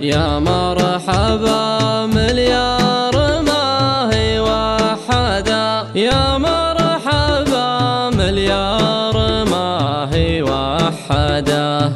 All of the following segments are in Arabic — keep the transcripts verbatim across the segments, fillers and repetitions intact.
يا مرحبا مليار ما هي وحدا، يا مرحبا مليار ما هي وحدا.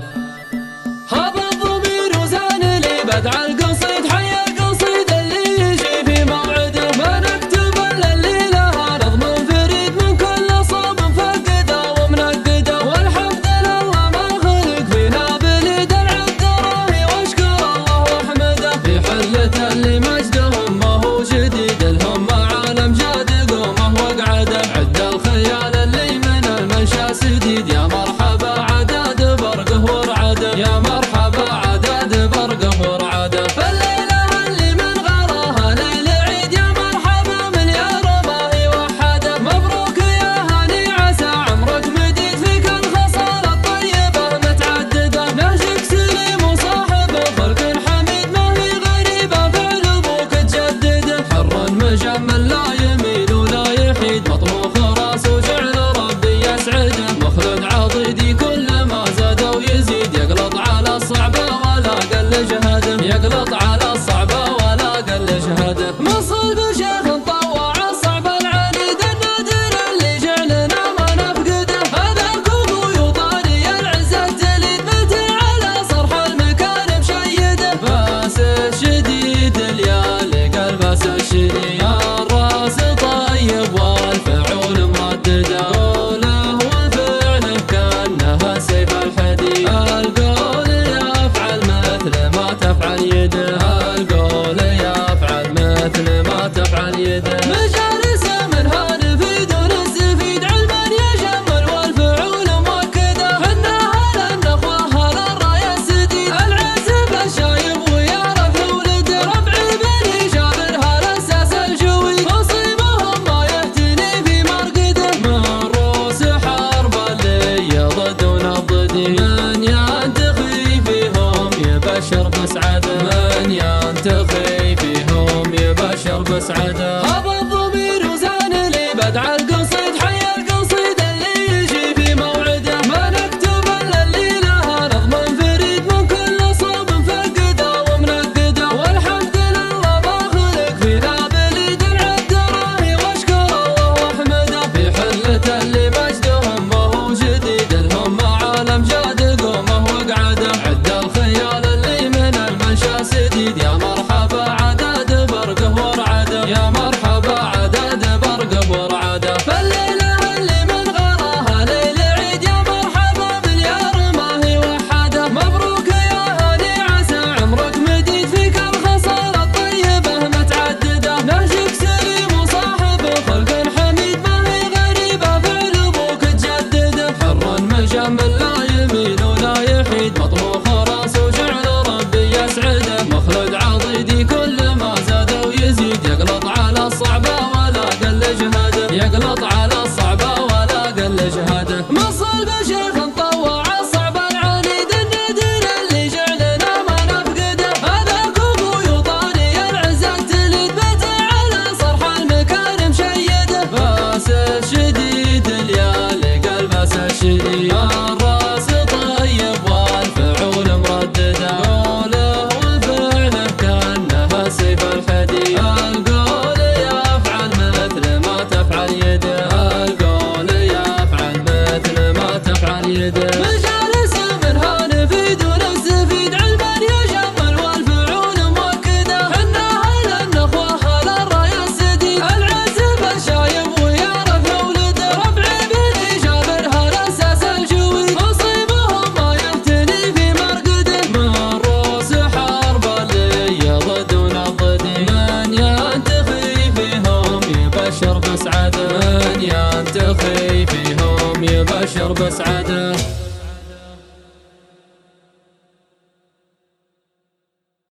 هذا الضمير وزان لي بدع القصيد، حي القصيد اللي يجي في موعده، ما نكتب الا اللي لها نظم فريد من كل صوب فقده ومنقده، والحمد لله ما خلق فيها بليد العذراء واشكر الله واحمده، في حلة اللي مجدهم ما هو جديد، لهم عالم جاد قومه وقعده، عد الخيال اللي من المنشا سديد، يا مرحبا عداد برقه ورعده، يا مرحبا عداد برقه ورعده. فالليله اللي من غراها ليل عيد، يا مرحبا مليار ما هي وحده، مبروك يا هاني عسى عمرك مديد، فيك الخصال الطيبه متعدده، نهجك سليم وصاحب خلق حميد، ما هي غريبه فعل ابوك تجدده، حر مجمل لا يميل ولا يحيد، مطبوخ راس وجعل ربي يسعده، مخلد عضيدي كل ما زاد ويزيد، يقلط على الصعبه ولا قل جهده، يقلط على الصعبه ولا قل جهده. مصل بشيخ مطوع الصعب العنيد، النادر اللي جعلنا ما نفقده، هذا كوكو يطاري العزه تليد، متى على صرح المكان مشيده، باس الشديد اليالي قال باس الشديد، الراس طيب والفعول مردده، قوله وفعله كانها سيف الحديد، القول يفعل مثل ما تفعل يده، القول يفعل مثل ما تفعل يده. مجالس منها نفيد ونستفيد، علما يجمل والفعول مؤكده، حناها للنخوه للرايه السديد، العزب الشايب ويعرف ولده، ربع بني جابرها لساس الجوي، نصيبهم ما يهتني في مرقده، من روس حرب اللي ضدون الضدي، من ينتخي فيهم يبشر بسعده، من ينتخي فيهم يبشر بسعده. هذا الضمير وزان لي بدع القصيد، حي القصيد اللي يجي في موعده، ما نكتب الا اللي لها نظم فريد من كل صوب فقده ومنقده، والحمد لله ما خلق فينا بليد العذراء واشكر الله واحمده، في حلة اللي مجدهم ما هو جديد، لهم عالم جاد قومه وقعده، عد الخيال اللي من المنشا سديد، يا مرحبا عداد برقه ورعده، يا مرحبا عداد برقه ورعده. فالليله اللي من غراها ليل عيد، يا مرحبا مليار ما هي وحده، مبروك يا هاني عسى عمرك مديد، فيك الخصال الطيبه متعدده، نهجك سليم وصاحب خلق حميد، ما هي غريبه فعل ابوك تجدده، حر مجمل لا يميل ولا يحيد، مطبوخ راس وجعل ربي يسعده، مخلد عضيدي كل ما زاد ويزيد، يقلط على الصعبه ولا قل جهده، يقلط على الصعبه ولا قل جهده. مصل بشيخ مطوع الصعب العنيد، النادر اللي جعلنا ما نفقده، هذا كوكو يطاري العزه تليد، متى على صرح المكان مشيده، باس الشديد اليالي قال باس الشديد، الراس طيب والفعول مردده، قوله وفعله كانها سيف الحديد، القول يفعل مثل ما تفعل يده، القول يفعل مثل ما تفعل يده. مجالس منها نفيد ونستفيد، علما يجمل والفعول مؤكده، حناها للنخوه للرايه السديد، العزب الشايب ويعرف ولده، ربع بني جابرها لساس الجوي، نصيبهم ما يهتني في مرقده، من روس حرب اللي ضدون الضدي، من ينتخي فيهم يبشر بسعده، من ينتخي فيهم يبشر بسعده.